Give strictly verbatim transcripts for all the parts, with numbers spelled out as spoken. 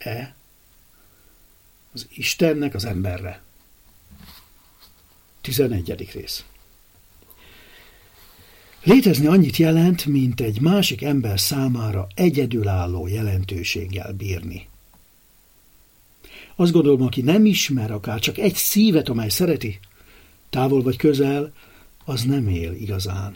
E az Istennek az emberre. tizenegyedik rész. Létezni annyit jelent, mint egy másik ember számára egyedülálló jelentőséggel bírni. Azt gondolom, aki nem ismer akár csak egy szívet, amely szereti, távol vagy közel, az nem él igazán.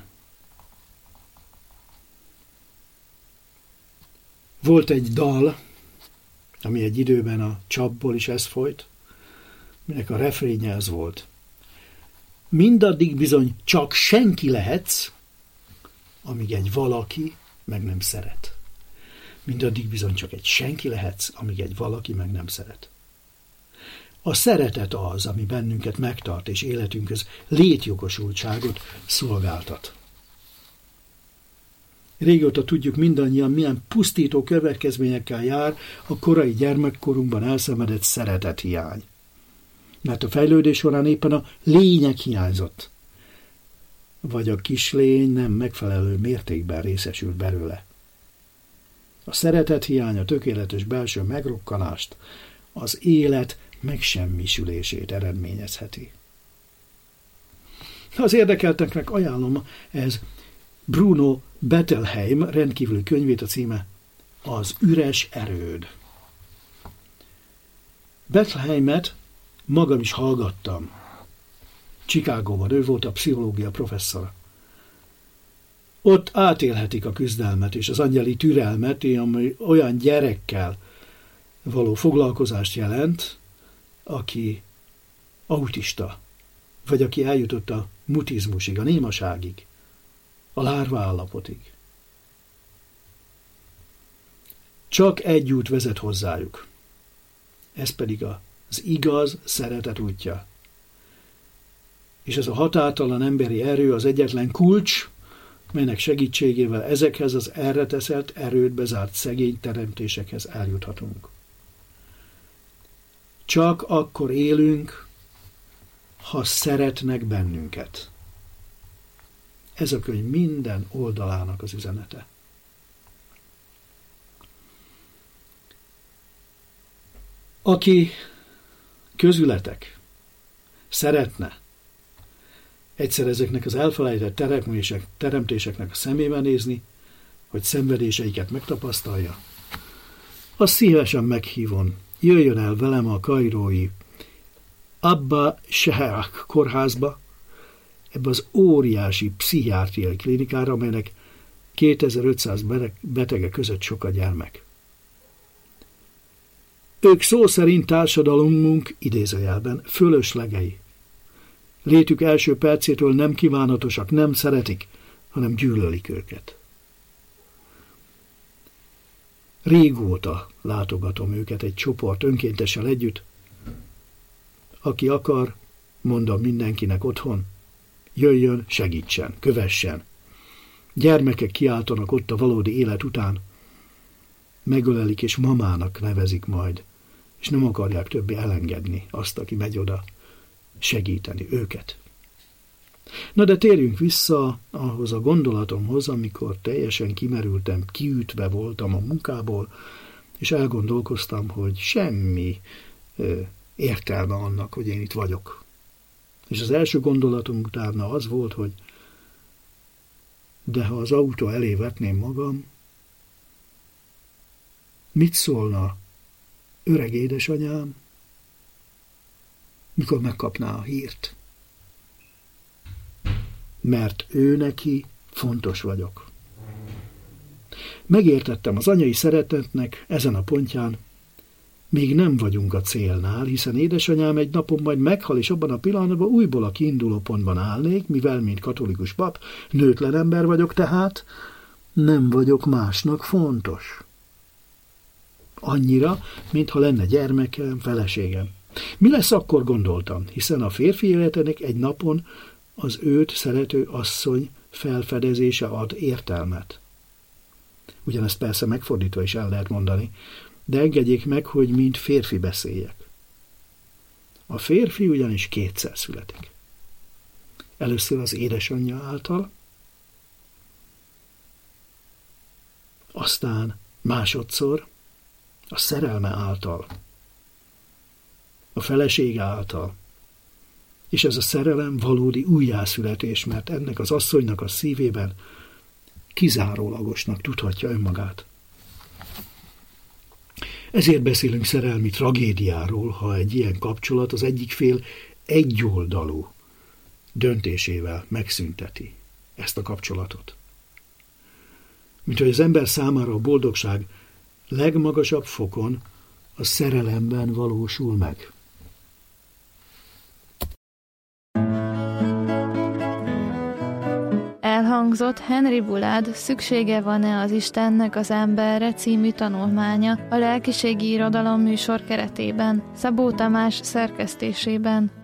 Volt egy dal, ami egy időben a csapból is ez folyt, minek a refrénye ez volt. Mindaddig bizony csak senki lehetsz, amíg egy valaki meg nem szeret. Mindaddig bizony csak egy senki lehetsz, amíg egy valaki meg nem szeret. A szeretet az, ami bennünket megtart és életünkhöz létjogosultságot szolgáltat. Régóta tudjuk mindannyian, milyen pusztító következményekkel jár a korai gyermekkorunkban elszenvedett szeretethiány. Mert a fejlődés során éppen a lényeg hiányzott, vagy a kislény nem megfelelő mértékben részesült belőle. A szeretethiány a tökéletes belső megrokkanást, az élet megsemmisülését eredményezheti. Az érdekelteknek ajánlom ez Bruno Bettelheim rendkívüli könyvét, a címe Az üres erőd. Bettelheimet magam is hallgattam. Chicagóban ő volt a pszichológia professzora. Ott átélhetik a küzdelmet és az angyali türelmet, ami olyan gyerekkel való foglalkozást jelent, aki autista, vagy aki eljutott a mutizmusig, a némaságig, a lárva állapotig. Csak egy út vezet hozzájuk. Ez pedig az igaz szeretet útja. És ez a határtalan emberi erő az egyetlen kulcs, melynek segítségével ezekhez az elreteszelt, erődbe zárt szegény teremtésekhez eljuthatunk. Csak akkor élünk, ha szeretnek bennünket. Ez a könyv minden oldalának az üzenete. Aki közületek szeretne egyszer ezeknek az elfelejtett teremtések, teremtéseknek a szemébe nézni, hogy szenvedéseiket megtapasztalja, azt szívesen meghívom, jöjjön el velem a kairói Abba Sheherak kórházba, ebbe az óriási pszichiátriai klinikára, amelynek kétezer-ötszáz betege között sok a gyermek. Ők szó szerint társadalmunk idézőjelben fölöslegei. Létük első percétől nem kívánatosak, nem szeretik, hanem gyűlölik őket. Régóta látogatom őket egy csoport önkéntessel együtt. Aki akar, mondom mindenkinek otthon, jöjjön, segítsen, kövessen. Gyermekek kiáltanak ott a valódi élet után. Megölelik és mamának nevezik majd, és nem akarják többé elengedni azt, aki megy oda, segíteni őket. Na de térjünk vissza ahhoz a gondolatomhoz, amikor teljesen kimerültem, kiütve voltam a munkából, és elgondolkoztam, hogy semmi ö, értelme annak, hogy én itt vagyok. És az első gondolatom utána az volt, hogy de ha az autó elé vetném magam, mit szólna öreg édesanyám, mikor megkapná a hírt? Mert ő neki fontos vagyok. Megértettem, az anyai szeretetnek ezen a pontján még nem vagyunk a célnál, hiszen édesanyám egy napon majd meghal, és abban a pillanatban újból a kiinduló pontban állnék, mivel, mint katolikus pap, nőtlen ember vagyok, tehát nem vagyok másnak fontos. Annyira, mintha lenne gyermekem, feleségem. Mi lesz akkor, gondoltam, hiszen a férfi életének egy napon az őt szerető asszony felfedezése ad értelmet. Ugyanezt persze megfordítva is el lehet mondani, de engedjék meg, hogy mint férfi beszéljek. A férfi ugyanis kétszer születik. Először az édesanyja által, aztán másodszor A szerelme által. A felesége által. És ez a szerelem valódi újjászületés, mert ennek az asszonynak a szívében kizárólagosnak tudhatja önmagát. Ezért beszélünk szerelmi tragédiáról, ha egy ilyen kapcsolat az egyik fél egyoldalú döntésével megszünteti ezt a kapcsolatot. Mint hogy az ember számára a boldogság legmagasabb fokon a szerelemben valósul meg. Elhangzott Henry Bullard Szüksége van-e az Istennek az emberre című tanulmánya a lelkiségi irodalom műsor keretében, Szabó Tamás szerkesztésében.